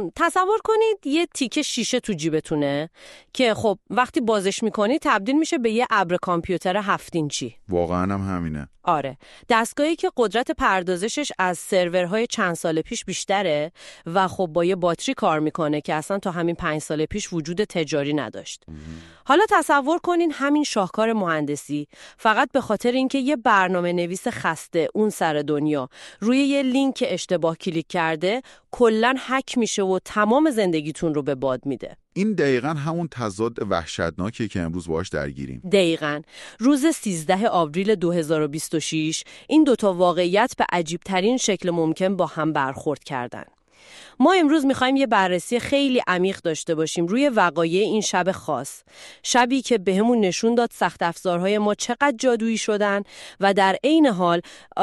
تصور کنید یه تیکه شیشه تو جیبتونه که خب وقتی بازش میکنی تبدیل میشه به یه ابر کامپیوتر 7 اینچی. واقعا هم همینه. آره، دستگاهی که قدرت پردازشش از سرورهای چند سال پیش بیشتره و خب با یه باتری کار میکنه که اصلا تا همین 5 سال پیش وجود تجاری نداشت. حالا تصور کنین همین شاهکار مهندسی فقط به خاطر اینکه یه برنامه نویس خسته اون سر دنیا روی یه لینک اشتباه کلیک کرده کلاً هک میشه و تمام زندگیتون رو به باد میده. این دقیقاً همون تضاد وحشتناکیه که امروز باهاش درگیریم. دقیقاً. روز 13 آوریل 2026 این دوتا واقعیت به عجیبترین شکل ممکن با هم برخورد کردن. ما امروز میخوایم یه بررسی خیلی عمیق داشته باشیم روی وقایع این شب خاص. شبی که بهمون نشون داد سخت افزارهای ما چقدر جادویی شدن و در عین حال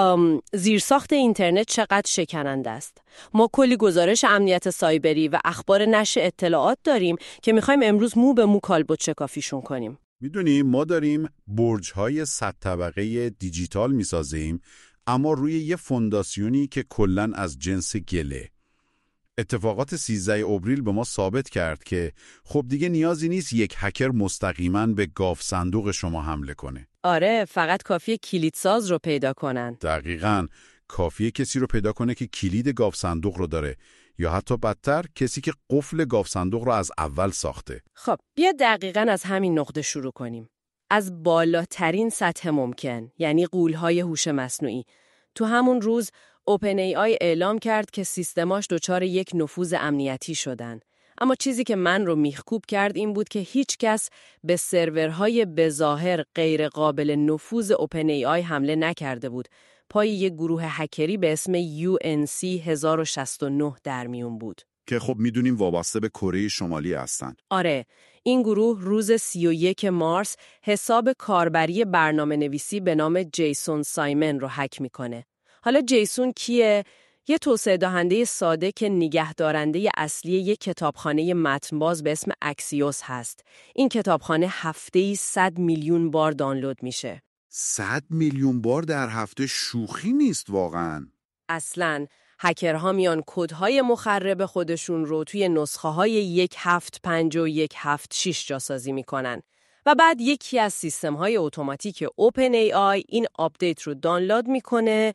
زیرساخت اینترنت چقدر شکننده است. ما کلی گزارش امنیت سایبری و اخبار نشر اطلاعات داریم که میخوایم امروز مو به مو کالبد شکافیشون کنیم. میدونی ما داریم برج‌های 100 طبقه دیجیتال میسازیم، اما روی یه فونداسیونی که کلاً از جنس گله. اتفاقات 13 آوریل به ما ثابت کرد که خب دیگه نیازی نیست یک هکر مستقیما به گاف صندوق شما حمله کنه. آره، فقط کافیه کلیدساز رو پیدا کنن. دقیقاً، کافیه کسی رو پیدا کنه که کلید گاف صندوق رو داره، یا حتی بدتر کسی که قفل گاف صندوق رو از اول ساخته. خب بیا دقیقاً از همین نقطه شروع کنیم. از بالاترین سطح ممکن، یعنی غول‌های هوش مصنوعی. تو همون روز OpenAI اعلام کرد که سیستماش دچار یک نفوذ امنیتی شدن. اما چیزی که من رو میخکوب کرد این بود که هیچ کس به سرورهای بظاهر غیر قابل نفوذ OpenAI حمله نکرده بود. پای یک گروه هکری به اسم UNC 1069 در میون بود. که خب میدونیم وابسته به کره شمالی هستن. آره، این گروه روز 31 مارس حساب کاربری برنامه نویسی به نام جیسون سایمن رو هک میکنه. حالا جیسون کیه؟ یه توسعه دهنده ساده که نگهدارنده اصلی یک کتابخانه متنباز به اسم اکسیوس هست. این کتابخانه هفته‌ای 100 میلیون بار دانلود میشه. 100 میلیون بار در هفته شوخی نیست واقعاً. اصلاً هکرها میان کدهای مخرب خودشون رو توی نسخه‌های 1.7.5 و 1.7.6 جاسازی میکنن. و بعد یکی از سیستم‌های اتوماتیک OpenAI این آپدیت رو دانلود میکنه.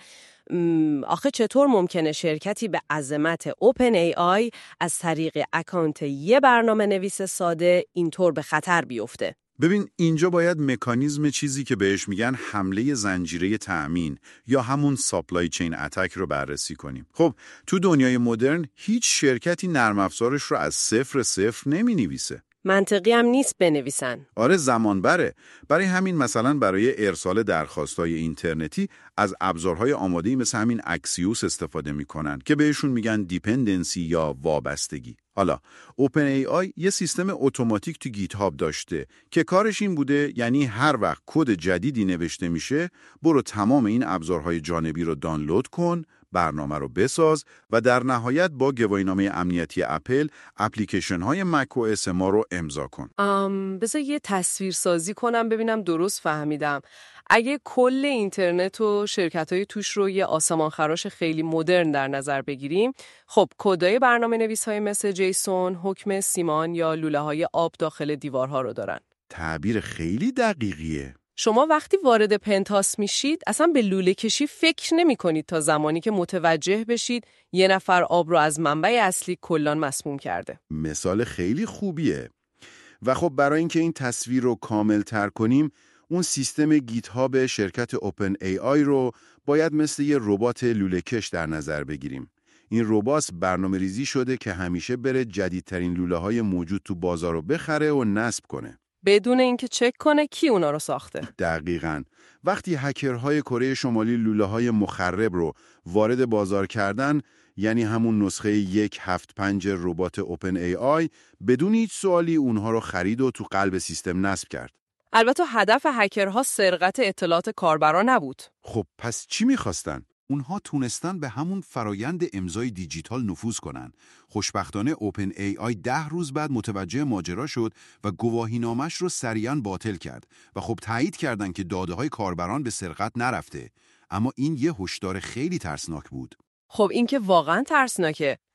آخه چطور ممکنه شرکتی به عظمت OpenAI از طریق اکانت یه برنامه نویس ساده اینطور به خطر بیفته؟ ببین اینجا باید مکانیزم چیزی که بهش میگن حمله زنجیره تأمین یا همون ساپلای چین اتک رو بررسی کنیم. خب تو دنیای مدرن هیچ شرکتی نرم افزارش رو از صفر نمی نویسه. منطقی هم نیست بنویسن. آره زمان بره. برای همین مثلا برای ارسال درخواست‌های اینترنتی از ابزارهای آماده‌ای مثل همین اکسیوس استفاده می‌کنن که بهشون میگن دیپندنسی یا وابستگی. حالا OpenAI یه سیستم اتوماتیک تو گیت هاب داشته که کارش این بوده، یعنی هر وقت کد جدیدی نوشته میشه برو تمام این ابزارهای جانبی رو دانلود کن، برنامه رو بساز و در نهایت با گواهینامه امنیتی اپل اپلیکیشن های مک او اس ما رو امضا کن. بذار یه تصویر سازی کنم ببینم درست فهمیدم. اگه کل اینترنت و شرکت‌های توش رو یه آسمان خراش خیلی مدرن در نظر بگیریم، خب کدای برنامه نویس‌های مثل جیسون، حکم سیمان یا لوله‌های آب داخل دیوارها رو دارن. تعبیر خیلی دقیقیه. شما وقتی وارد پنتاس میشید اصلا به لوله کشی فکر نمی کنید تا زمانی که متوجه بشید یه نفر آب رو از منبع اصلی کلان مسموم کرده. مثال خیلی خوبیه. و خب برای اینکه این تصویر رو کامل تر کنیم، اون سیستم گیت هاب شرکت OpenAI رو باید مثل یه ربات لوله کش در نظر بگیریم. این ربات برنامه ریزی شده که همیشه بره جدیدترین لوله های موجود تو بازار رو بخره و نصب کنه. بدون اینکه چک کنه کی اونا رو ساخته. دقیقاً. وقتی هکرهای کره شمالی لوله‌های مخرب رو وارد بازار کردن، یعنی همون نسخه 1.7.5 ربات OpenAI، بدون هیچ سوالی اونها رو خرید و تو قلب سیستم نصب کرد. البته هدف هکرها سرقت اطلاعات کاربران نبود. خب پس چی می‌خواستن؟ اونها تونستن به همون فرایند امضای دیجیتال نفوذ کنن. خوشبختانه OpenAI 10 روز بعد متوجه ماجرا شد و گواهینامش رو سریعاً باطل کرد و خب تایید کردن که داده‌های کاربران به سرقت نرفته. اما این یه هشدار خیلی ترسناک بود. خب این که واقعاً ترسناکه.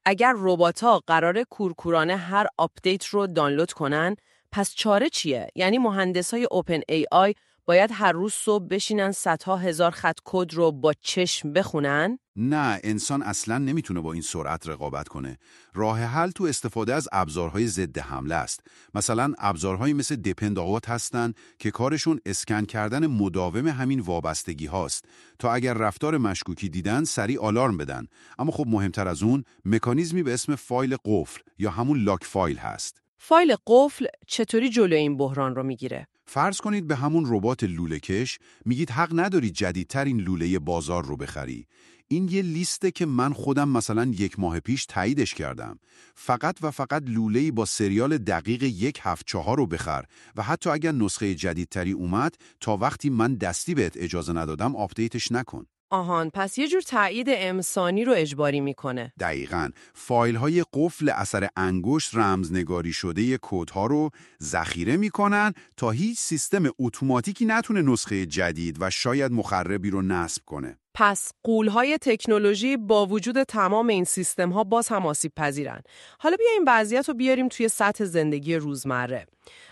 اگر ربات‌ها قرار کورکورانه هر آپدیت رو دانلود کنن، پس چاره چیه؟ یعنی مهندسای اوپن ای آی باید هر روز صبح بشینن صدها هزار خط کد رو با چشم بخونن؟ نه، انسان اصلاً نمیتونه با این سرعت رقابت کنه. راه حل تو استفاده از ابزارهای ضد حمله است. مثلا ابزارهایی مثل دیپندآوت هستن که کارشون اسکن کردن مداوم همین وابستگی هاست تا اگر رفتار مشکوکی دیدن سریع آلارم بدن. اما خب مهمتر از اون مکانیزمی به اسم فایل قفل یا همون لاک فایل هست. فایل قفل چطوری جلوی این بحران رو میگیره؟ فرض کنید به همون ربات لوله کش میگید حق نداری جدیدترین لوله بازار رو بخری. این یه لیسته که من خودم مثلا 1 ماه پیش تاییدش کردم. فقط و فقط لوله‌ای با سریال دقیق 174 رو بخر و حتی اگر نسخه جدیدتری اومد تا وقتی من دستی بهت اجازه ندادم آپدیتش نکن. آهان، پس یه جور تایید انسانی رو اجباری میکنه. دقیقاً. فایل‌های قفل اثر انگشت رمزنگاری شده کدها رو ذخیره میکنن تا هیچ سیستم اتوماتیکی نتونه نسخه جدید و شاید مخربی رو نصب کنه. پس غول‌های تکنولوژی با وجود تمام این سیستم‌ها باز هم آسیب پذیرن. حالا بیا این وضعیت رو بیاریم توی سطح زندگی روزمره.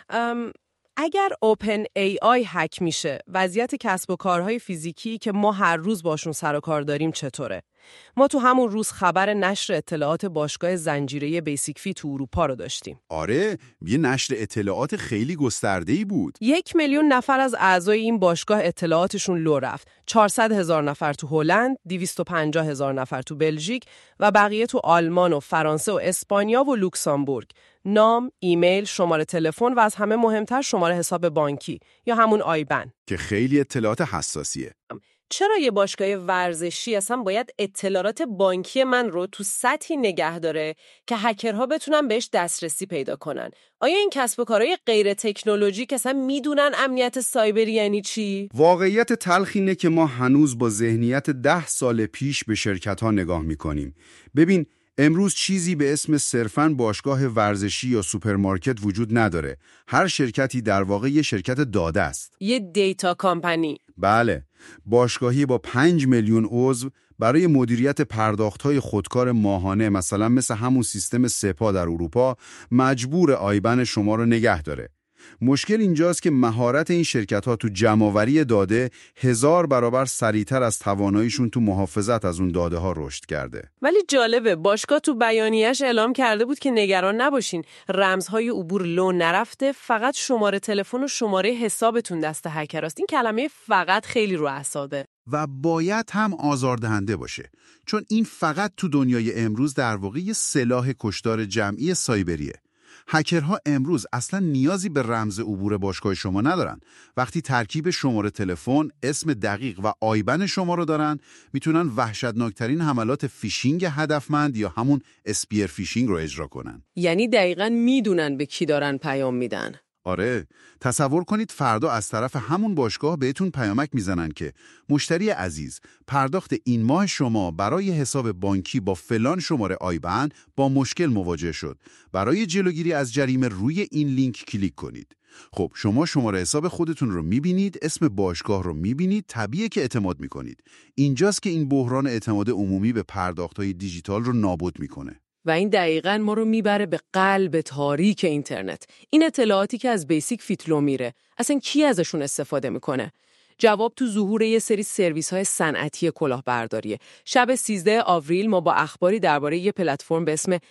اگر اوپن ای آی هک میشه، وضعیت کسب و کارهای فیزیکی که ما هر روز باشون سر و کار داریم چطوره؟ ما تو همون روز خبر نشر اطلاعات باشگاه زنجیره‌ای بیسیک فیت تو اروپا رو داشتیم. آره، یه نشر اطلاعات خیلی گسترده‌ای بود. 1 میلیون نفر از اعضای این باشگاه اطلاعاتشون لو رفت. 400,000 نفر تو هلند، 250,000 نفر تو بلژیک و بقیه تو آلمان و فرانسه و اسپانیا و لوکزامبورگ. نام، ایمیل، شماره تلفن و از همه مهمتر شماره حساب بانکی یا همون آیبن که خیلی اطلاعات حساسیه. چرا یه باشگاه ورزشی اصلا باید اطلاعات بانکی من رو تو سطحی نگه داره که هکرها بتونن بهش دسترسی پیدا کنن؟ آیا این کسب و کارهای غیر تکنولوژیک اصلا میدونن امنیت سایبری یعنی چی؟ واقعیت تلخ اینه که ما هنوز با ذهنیت 10 سال پیش به شرکت‌ها نگاه می‌کنیم. ببین، امروز چیزی به اسم صرفاً باشگاه ورزشی یا سوپرمارکت وجود نداره. هر شرکتی در واقع یه شرکت داده است. یه دیتا کامپنی. بله، باشگاهی با 5 میلیون عضو برای مدیریت پرداخت‌های خودکار ماهانه مثلا مثل همون سیستم سپا در اروپا مجبور آیبن شما رو نگه داره. مشکل اینجاست که مهارت این شرکت‌ها تو جمع‌آوری داده 1000 برابر سریعتر از تواناییشون تو محافظت از اون داده‌ها رشد کرده. ولی جالبه، باشگاه تو بیانیه‌اش اعلام کرده بود که نگران نباشین، رمزهای عبور لو نرفته، فقط شماره تلفن و شماره حسابتون دست هکراست. این کلمه فقط خیلی رو اعصابه. و باید هم آزاردهنده باشه، چون این فقط تو دنیای امروز در واقع یه سلاح کشتار جمعی سایبریه. هکرها امروز اصلا نیازی به رمز عبور باشگاه شما ندارن. وقتی ترکیب شماره تلفن، اسم دقیق و آیبن شما رو دارن، میتونن وحشتناکترین حملات فیشینگ هدفمند یا همون اسپیر فیشینگ رو اجرا کنن. یعنی دقیقاً میدونن به کی دارن پیام میدن. آره، تصور کنید فردا از طرف همون باشگاه بهتون پیامک میزنن که مشتری عزیز، پرداخت این ماه شما برای حساب بانکی با فلان شماره آیبن با مشکل مواجه شد. برای جلوگیری از جریمه روی این لینک کلیک کنید. خب شما شماره حساب خودتون رو میبینید، اسم باشگاه رو میبینید، طبیعیه که اعتماد میکنید. اینجاست که این بحران اعتماد عمومی به پرداخت‌های دیجیتال رو نابود میکنه. و این دقیقاً ما رو میبره به قلب تاریک اینترنت. این اطلاعاتی که از بیسیک فیت لو میره، اصلا کی ازشون استفاده میکنه؟ جواب تو ظهور یه سری سرویس‌های صنعتی کلاهبرداریه. شب 13 آوریل ما با اخباری درباره یه پلتفرم به اسم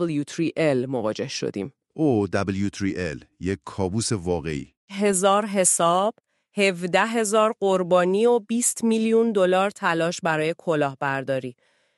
W3L مواجه شدیم. W3L، یک کابوس واقعی. 1000 حساب، 17,000 قربانی و 20 میلیون دلار تلاش برای کلاهبرداری.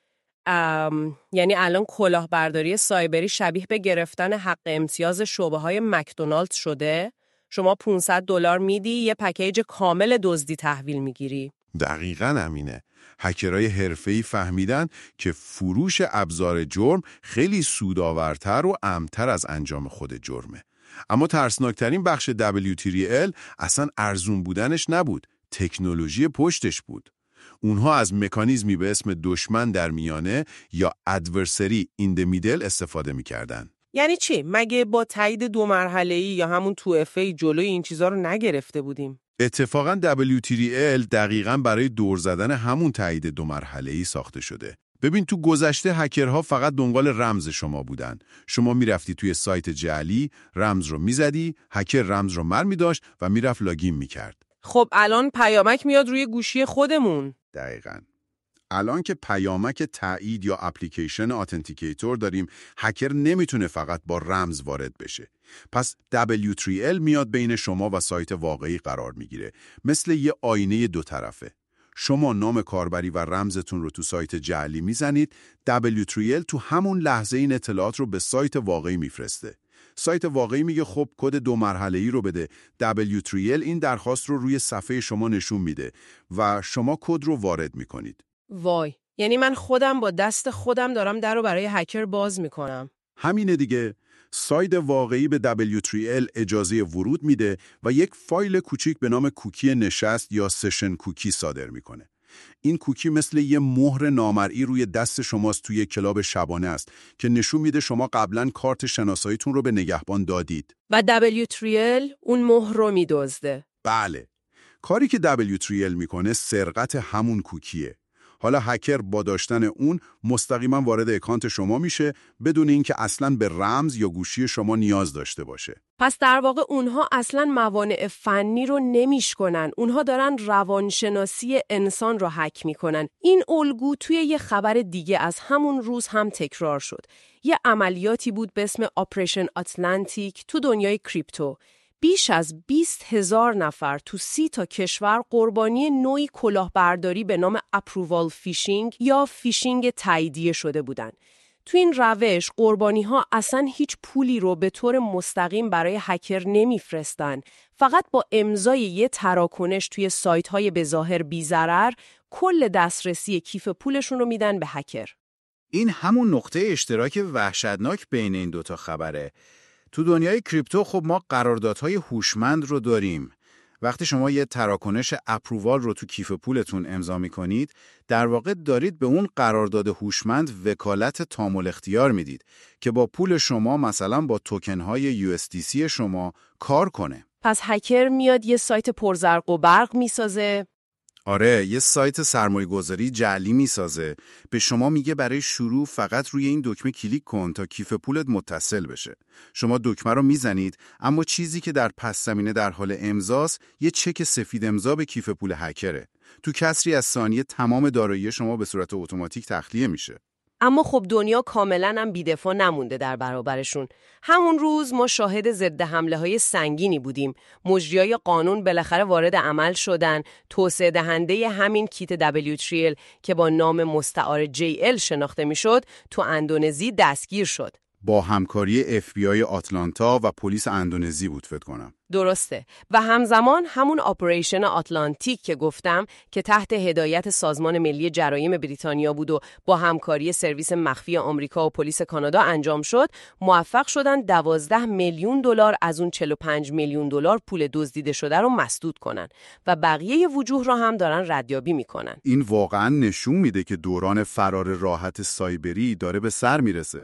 یعنی الان کلاهبرداری سایبری شبیه به گرفتن حق امتیاز شعبه‌های مکدونالدز شده. شما $500 میدی، یه پکیج کامل دزدی تحویل میگیری. دقیقاً همینه. هکرهای حرفه‌ای فهمیدن که فروش ابزار جرم خیلی سودآورتر و امن‌تر از انجام خود جرمه. اما ترسناکترین بخش W3L اصلا ارزون بودنش نبود، تکنولوژی پشتش بود. اونها از مکانیزمی به اسم دشمن در میانه یا adversary in the middle استفاده می‌کردن. یعنی چی؟ مگه با تایید 2 مرحله‌ای یا همون 2FA جلوی این چیزا رو نگرفته بودیم؟ اتفاقاً W3L دقیقاً برای دور زدن همون تایید 2 مرحله‌ای ساخته شده. ببین تو گذشته هکرها فقط دنبال رمز شما بودن. شما میرفتی توی سایت جعلی، رمز رو میزدی، هکر رمز رو می‌داشت و میرفت لاگین میکرد. خب الان پیامک میاد روی گوشی خودمون. دقیقاً. الان که پیامک تایید یا اپلیکیشن اتنتیکیتور داریم، هکر نمیتونه فقط با رمز وارد بشه. پس W3L میاد بین شما و سایت واقعی قرار میگیره. مثل یه آینه دو طرفه. شما نام کاربری و رمزتون رو تو سایت جعلی میزنید، W3L تو همون لحظه این اطلاعات رو به سایت واقعی میفرسته. سایت واقعی میگه خب کد 2 مرحله‌ای رو بده. W3L این درخواست رو روی صفحه شما نشون میده و شما کد رو وارد میکنید. وای، یعنی من خودم با دست خودم دارم در رو برای هکر باز میکنم. همینه دیگه. سایت واقعی به W3L اجازه ورود میده و یک فایل کوچیک به نام کوکی نشست یا سشن کوکی صادر میکنه. این کوکی مثل یه مهر نامرئی روی دست شماست توی کلاب شبانه است که نشون میده شما قبلا کارت شناساییتون رو به نگهبان دادید. و W3L اون مهر رو میدزده. بله. کاری که W3L میکنه سرقت همون کوکیه. حالا هکر با داشتن اون مستقیما وارد اکانت شما میشه بدون اینکه اصلاً به رمز یا گوشی شما نیاز داشته باشه. پس در واقع اونها اصلاً موانع فنی رو نمیشکنن. اونها دارن روانشناسی انسان رو هک میکنن. این الگو توی یه خبر دیگه از همون روز هم تکرار شد. یه عملیاتی بود به اسم آپریشن آتلانتیک تو دنیای کریپتو. بیش از 20,000 نفر تو 30 تا کشور قربانی نوعی کلاهبرداری به نام اپرووال فیشینگ یا فیشینگ تاییدیه شده بودن. تو این روش قربانی‌ها اصلاً هیچ پولی رو به طور مستقیم برای هکر نمیفرستن. فقط با امضای یه تراکنش توی سایت‌های به ظاهر بی‌ضرر کل دسترسی کیف پولشون رو میدن به هکر. این همون نقطه اشتراک وحشتناک بین این دوتا خبره. تو دنیای کریپتو خب ما قراردادهای هوشمند رو داریم. وقتی شما یه تراکنش اپرووال رو تو کیف پولتون امضا می‌کنید، در واقع دارید به اون قرارداد هوشمند وکالت تام الاختیار میدید که با پول شما مثلا با توکن‌های USDC شما کار کنه. پس هکر میاد یه سایت پرزرق و برق میسازه. آره، یه سایت سرمایه‌گذاری جعلی میسازه. به شما میگه برای شروع فقط روی این دکمه کلیک کن تا کیف پولت متصل بشه. شما دکمه رو میزنید، اما چیزی که در پس زمینه در حال امضاست یه چک سفید امضا به کیف پول هکره. تو کسری از ثانیه تمام دارایی شما به صورت اتوماتیک تخلیه میشه. اما خب دنیا کاملاً هم بی‌دفاع نمونده در برابرشون. همون روز ما شاهد ضد حمله‌های سنگینی بودیم. مجریای قانون بالاخره وارد عمل شدن. توسعه دهنده همین کیت W3L که با نام مستعار JL شناخته میشد، تو اندونزی دستگیر شد. با همکاری FBI آتلانتا و پلیس اندونزی بود فکر کنم. درسته. و همزمان همون آپریشن آتلانتیک که گفتم که تحت هدایت سازمان ملی جرایم بریتانیا بود و با همکاری سرویس مخفی آمریکا و پلیس کانادا انجام شد، موفق شدن 12 میلیون دلار از اون 45 میلیون دلار پول دزدیده شده رو مسدود کنن و بقیه وجوه را هم دارن ردیابی میکنن. این واقعا نشون میده که دوران فرار راحت سایبری داره به سر میرسه.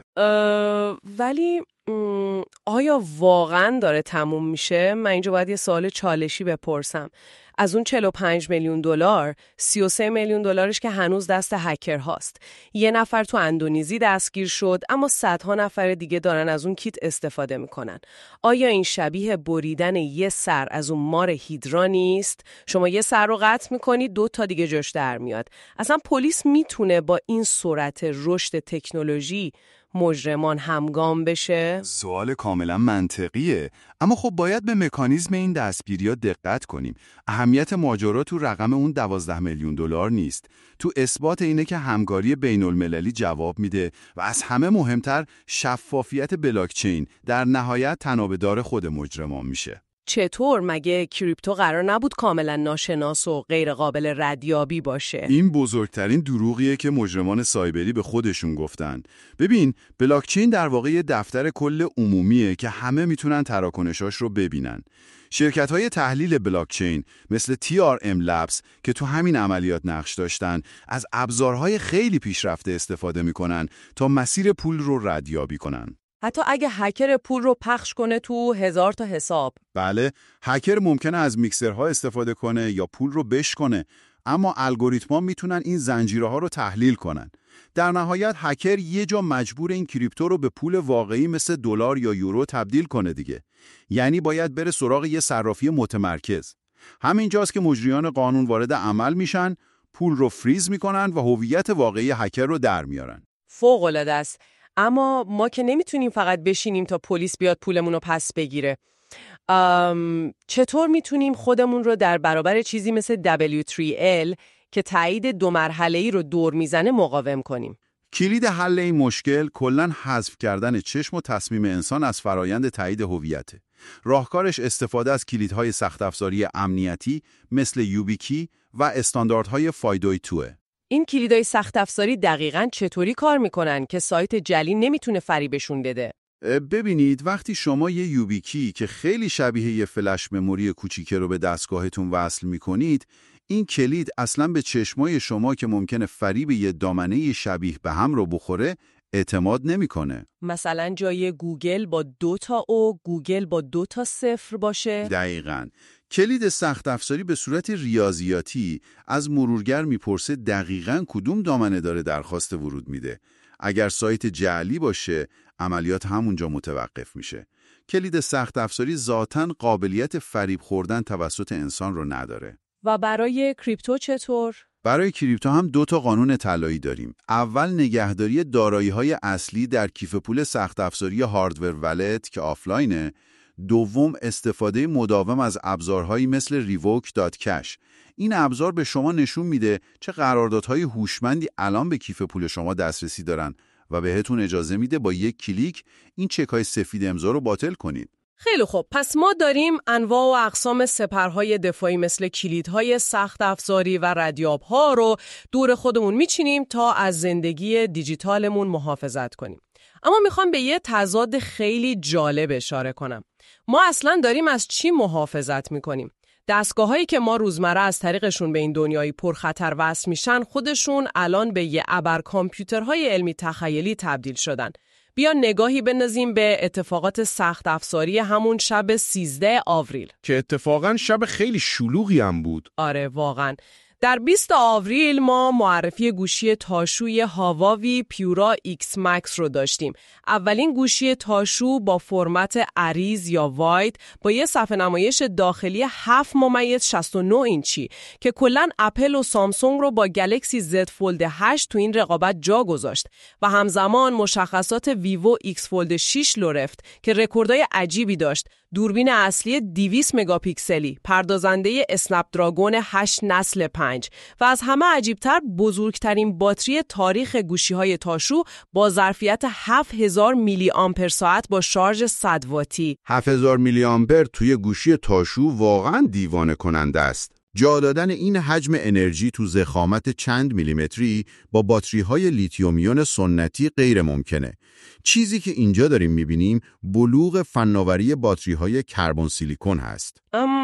ولی آیا واقعاً داره تموم میشه؟ من اینجا باید یه سوال چالشی بپرسم. از اون 45 میلیون دلار، 33 میلیون دلارش که هنوز دست هکر هاست. یه نفر تو اندونزی دستگیر شد، اما صدها نفر دیگه دارن از اون کیت استفاده میکنن. آیا این شبیه بریدن یه سر از اون مار هیدرا نیست؟ شما یه سر رو قطع میکنی، 2 تا دیگه جاش در میاد. اصلا پلیس میتونه با این سرعت رشد تکنولوژی مجرمان همگام بشه؟ سوال کاملا منطقیه، اما خب باید به مکانیزم این دستگیری‌ها دقت کنیم. اهمیت ماجرا تو رقم اون 12 میلیون دلار نیست. تو اثبات اینه که همکاری بین‌المللی جواب میده و از همه مهمتر شفافیت بلاکچین در نهایت تنابه‌دار خود مجرمان میشه. چطور؟ مگه کریپتو قرار نبود کاملا ناشناس و غیر قابل ردیابی باشه؟ این بزرگترین دروغیه که مجرمان سایبری به خودشون گفتن. ببین، بلاکچین در واقع یه دفتر کل عمومیه که همه میتونن تراکنشاش رو ببینن. شرکت‌های تحلیل بلاکچین مثل TRM Labs که تو همین عملیات نقش داشتن، از ابزارهای خیلی پیشرفته استفاده میکنن تا مسیر پول رو ردیابی کنن. حتی اگه هکر پول رو پخش کنه تو 1000 تا حساب. بله، هکر ممکنه از میکسرها استفاده کنه یا پول رو بشکنه، اما الگوریتم‌ها میتونن این زنجیره‌ها رو تحلیل کنن. در نهایت هکر یه جا مجبور این کریپتو رو به پول واقعی مثل دلار یا یورو تبدیل کنه دیگه. یعنی باید بره سراغ یه صرافی متمرکز. همینجاست که مجریان قانون وارد عمل میشن، پول رو فریز میکنن و هویت واقعی هکر رو در میارن. فوق‌العاده است. اما ما که نمیتونیم فقط بشینیم تا پلیس بیاد پولمون رو پس بگیره. چطور میتونیم خودمون رو در برابر چیزی مثل W3L که تایید 2 مرحله‌ای رو دور میزنه مقاوم کنیم؟ کلید حل این مشکل کلاً حذف کردن چشم و تصمیم انسان از فرایند تایید هویته. راهکارش استفاده از کلیدهای سخت افزاری امنیتی مثل یوبیکی و استانداردهای فایدوی توه. این کلیدهای سخت افزاری دقیقاً چطوری کار میکنن که سایت جعلی نمیتونه فریبشون بده؟ ببینید وقتی شما یه یوبیکی که خیلی شبیه یه فلش مموری کوچیکه رو به دستگاهتون وصل میکنید، این کلید اصلاً به چشمای شما که ممکنه فریب یه دامنه شبیه به هم رو بخوره اعتماد نمیکنه. مثلا جای گوگل با 2 تا او، گوگل با 2 تا 0 باشه؟ دقیقاً. کلید سخت افزاری به صورت ریاضیاتی از مرورگر میپرسه دقیقاً کدوم دامنه داره درخواست ورود میده. اگر سایت جعلی باشه، عملیات همونجا متوقف میشه. کلید سخت افزاری ذاتاً قابلیت فریب خوردن توسط انسان رو نداره. و برای کریپتو چطور؟ برای کریپتو هم 2 تا قانون طلایی داریم. اول نگهداری دارایی‌های اصلی در کیف پول سخت افزاری هاردور والت که آفلاینه. دوم استفاده مداوم از ابزارهایی مثل revoke.cash. این ابزار به شما نشون میده چه قراردادهای هوشمندی الان به کیف پول شما دسترسی دارن و بهتون اجازه میده با یک کلیک این چک‌های سفید امضا رو باطل کنید. خیلی خوب، پس ما داریم انواع و اقسام سپرهای دفاعی مثل کلیدهای سخت افزاری و ردیاب‌ها رو دور خودمون میچینیم تا از زندگی دیجیتالمون محافظت کنیم. اما میخوام به یه تضاد خیلی جالب اشاره کنم. ما اصلاً داریم از چی محافظت میکنیم؟ دستگاه‌هایی که ما روزمره از طریقشون به این دنیای پرخطر وصل میشن، خودشون الان به یه ابر کامپیوترهای علمی تخیلی تبدیل شدن. بیا نگاهی بندازیم به اتفاقات سخت افزاری همون شب 13 آوریل که اتفاقاً شب خیلی شلوغی هم بود. آره واقعاً. در 20 آوریل ما معرفی گوشی تاشوی هاواوی پیورا ایکس مکس رو داشتیم. اولین گوشی تاشو با فرمت عریض یا واید با یه صفحه نمایش داخلی 7.69 اینچی که کلاً اپل و سامسونگ رو با گلکسی زد فولد 8 تو این رقابت جا گذاشت و همزمان مشخصات ویوو ایکس فولد 6 رو رفت که رکوردای عجیبی داشت. دوربین اصلی 200 مگاپیکسلی، پردازنده اسنپ دراگون 8 نسل 5 و از همه عجیبتر بزرگترین باتری تاریخ گوشی‌های تاشو با ظرفیت 7000 میلی آمپر ساعت با شارژ 100 واتی. 7000 میلی آمپر توی گوشی تاشو واقعاً دیوانه کننده است. جا دادن این حجم انرژی تو ضخامت چند میلیمتری با باتری‌های لیتیوم-ایون سنتی غیر ممکنه. چیزی که اینجا داریم می‌بینیم بلوغ فناوری باتری‌های کربن سیلیکون هست.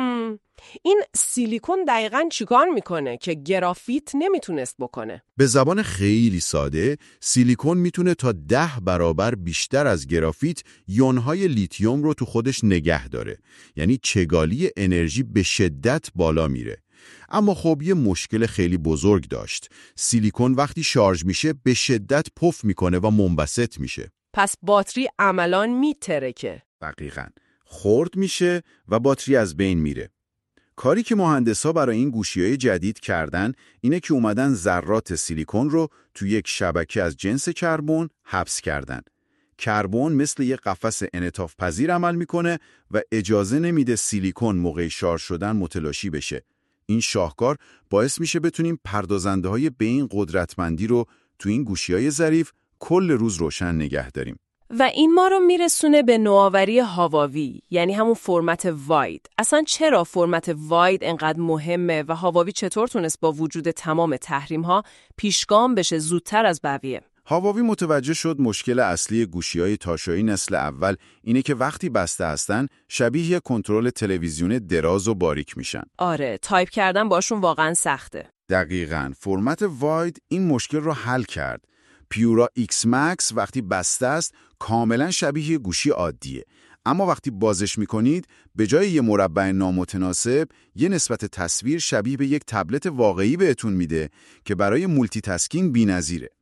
این سیلیکون دقیقاً چیکار میکنه که گرافیت نمیتونست بکنه؟ به زبان خیلی ساده، سیلیکون میتونه تا 10 برابر بیشتر از گرافیت یونهای لیتیوم رو تو خودش نگه داره. یعنی چگالی انرژی به شدت بالا میره. اما خب یه مشکل خیلی بزرگ داشت. سیلیکون وقتی شارژ میشه به شدت پف میکنه و منبسط میشه. پس باتری عملاً میترکه. دقیقاً. خرد میشه و باتری از بین میره. کاری که مهندسا برای این گوشی‌های جدید کردن اینه که اومدن ذرات سیلیکون رو تو یک شبکه از جنس کربن حبس کردن. کربن مثل یک قفس انعطاف پذیر عمل میکنه و اجازه نمیده سیلیکون موقع شارژ شدن متلاشی بشه. این شاهکار باعث میشه بتونیم پردازنده‌های به این قدرتمندی رو تو این گوشی‌های ظریف کل روز روشن نگه داریم. و این ما رو میرسونه به نوآوری هاواوی، یعنی همون فرمت واید. اصلا چرا فرمت واید انقدر مهمه و هاواوی چطور تونست با وجود تمام تحریم‌ها پیشگام بشه زودتر از بقیه؟ هاواوی متوجه شد مشکل اصلی گوشی‌های تاشویی نسل اول اینه که وقتی بسته هستن شبیه کنترل تلویزیون دراز و باریک میشن. آره، تایپ کردن باشون واقعا سخته. دقیقاً. فرمت واید این مشکل رو حل کرد. پیورا ایکس مکس وقتی بسته است کاملا شبیه گوشی عادیه، اما وقتی بازش میکنید به جای یه مربع نامتناسب یه نسبت تصویر شبیه به یک تبلت واقعی بهتون میده که برای مولتی تاسکینگ بی‌نظیره.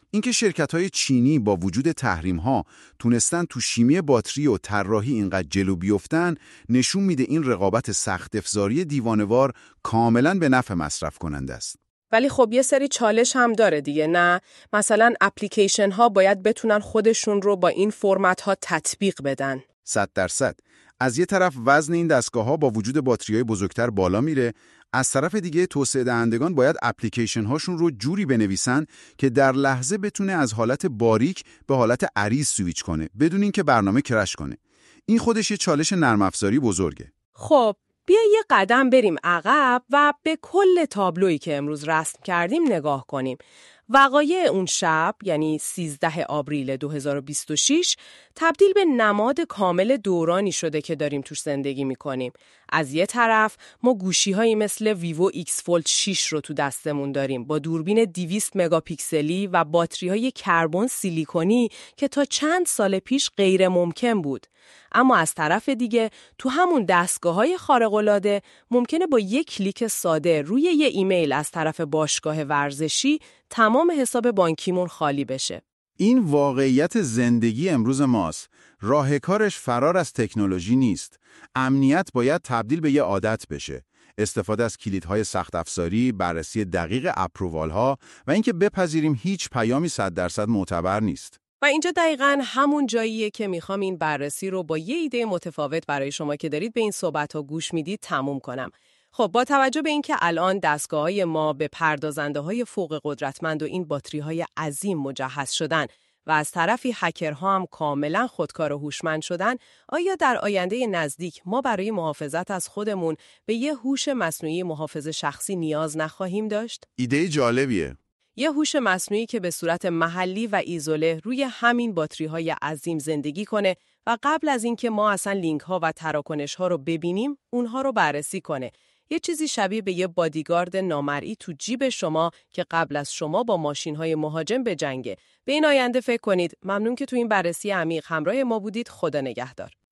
اینکه شرکت‌های چینی با وجود تحریم‌ها تونستن تو شیمی باتری و طراحی اینقدر جلو بیفتن، نشون میده این رقابت سخت افزاری دیوانه‌وار کاملاً به نفع مصرف کننده است. ولی خب یه سری چالش هم داره دیگه، نه؟ مثلا اپلیکیشن ها باید بتونن خودشون رو با این فرمت ها تطبیق بدن. 100%. از یه طرف وزن این دستگاه‌ها با وجود باتری‌های بزرگتر بالا میره، از طرف دیگه توسعه دهندگان باید اپلیکیشن هاشون رو جوری بنویسن که در لحظه بتونه از حالت باریک به حالت عریض سویچ کنه بدون اینکه برنامه کرش کنه. این خودش یه چالش نرم افزاری بزرگه. خب بیا یه قدم بریم عقب و به کل تابلویی که امروز رسم کردیم نگاه کنیم. وقایع اون شب، یعنی 13 آوریل 2026، تبدیل به نماد کامل دورانی شده که داریم توش زندگی می‌کنیم. از یه طرف ما گوشی‌هایی مثل ویوو ایکس فولد 6 رو تو دستمون داریم با دوربین 200 مگاپیکسلی و باتری‌های کربن سیلیکونی که تا چند سال پیش غیر ممکن بود. اما از طرف دیگه تو همون دستگاه‌های خارق‌العاده ممکنه با یک کلیک ساده روی یه ایمیل از طرف باشگاه ورزشی تمام حساب بانکیمون خالی بشه. این واقعیت زندگی امروز ماست. راه کارش فرار از تکنولوژی نیست. امنیت باید تبدیل به یه عادت بشه. استفاده از کلیدهای سخت افزاری، بررسی دقیق اپرووال‌ها و اینکه بپذیریم هیچ پیامی 100% معتبر نیست. و اینجا دقیقاً همون جاییه که میخوام این بررسی رو با یه ایده متفاوت برای شما که دارید به این صحبت‌ها گوش میدید تموم کنم. خب با توجه به اینکه الان دستگاه‌های ما به پردازنده‌های فوق قدرتمند و این باتری‌های عظیم مجهز شدن و از طرفی هکرها هم کاملا خودکار و هوشمند شدن، آیا در آینده نزدیک ما برای محافظت از خودمون به یه هوش مصنوعی محافظ شخصی نیاز نخواهیم داشت؟ ایده جالبیه. یه هوش مصنوعی که به صورت محلی و ایزوله روی همین باتری‌های عظیم زندگی کنه و قبل از اینکه ما اصلا لینک‌ها و تراکنش‌ها رو ببینیم، اونها رو بررسی کنه. یه چیزی شبیه به یه بادیگارد نامرئی تو جیب شما که قبل از شما با ماشین‌های مهاجم بجنگه. به این آینده فکر کنید. ممنون که تو این بررسی عمیق همراه ما بودید. خدا نگهدار.